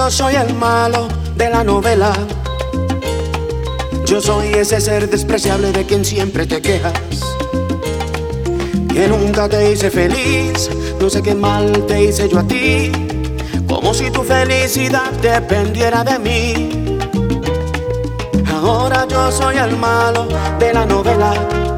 yo soy el malo de la novela. Yo soy ese ser despreciable de quien siempre te quejas, que nunca te hice feliz. No sé qué mal te hice yo a ti, como si tu felicidad dependiera de mí. Ahora yo soy el malo de la novela.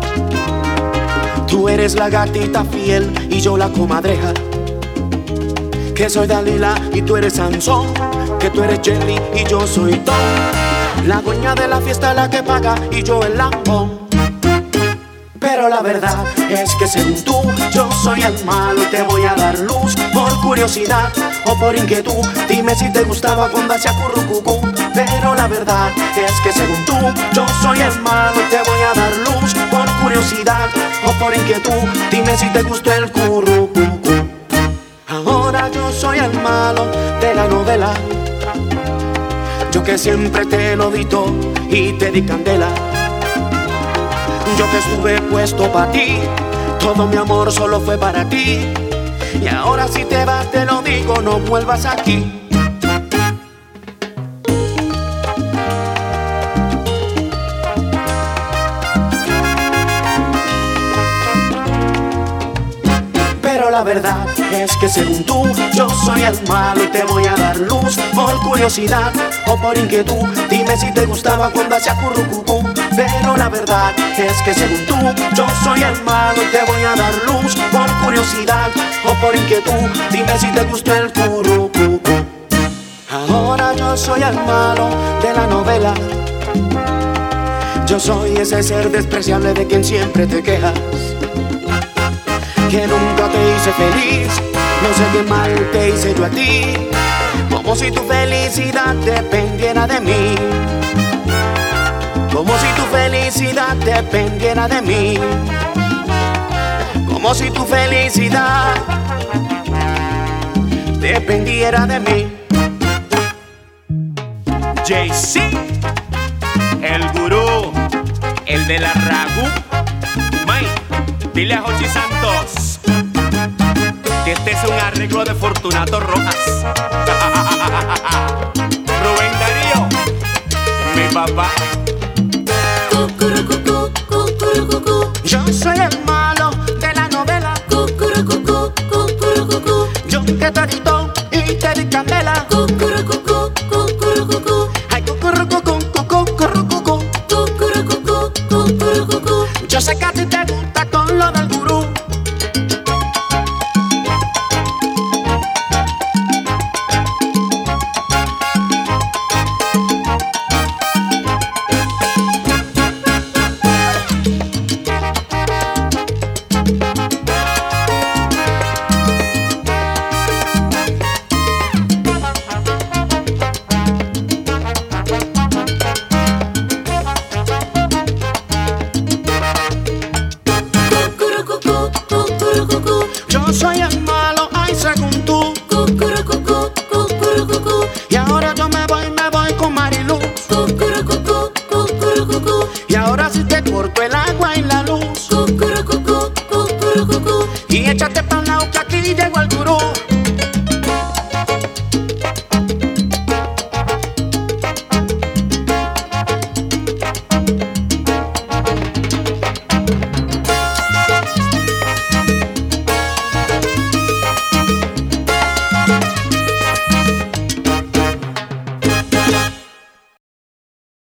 Tú eres la gatita fiel y yo la comadreja, que soy Dalila y tú eres Sansón, que tú eres Jerry y yo soy Tom, la dueña de la fiesta, la que paga y yo el lambón. Pero la verdad es que según tú yo soy el malo y te voy a dar luz por curiosidad o por inquietud. Dime si te gustaba cuando hacía currucucú. Pero la verdad es que según tú yo soy el malo y te voy a dar luz por curiosidad o por inquietud. Dime si te gustó el currucucú. Ahora yo soy el malo de la novela, yo que siempre te lo di todo y te di candela. Yo que estuve puesto para ti, todo mi amor solo fue para ti. Y ahora si te vas te lo digo, no vuelvas aquí. Pero la verdad es que según tú yo soy el malo y te voy a dar luz por curiosidad o por inquietud. Dime si te gustaba cuando hacía currucucú. Pero la verdad es que según tú yo soy el malo y te voy a dar luz por curiosidad o por inquietud. Dime si te gustó el currucucú. Ahora yo soy el malo de la novela. Yo soy ese ser despreciable de quien siempre te quejas, que nunca te hice feliz. No sé qué mal te hice yo a ti, como si tu felicidad dependiera de mí. Como si tu felicidad dependiera de mí. Como si tu felicidad dependiera de mí. Jay-Z, el gurú, el de la ragú. Mike, dile a Jochi Santos que este es un arreglo de Fortunato Rojas. Rubén Darío, mi papá. Yo soy el malo de la novela, yo que te di todo y te di candela.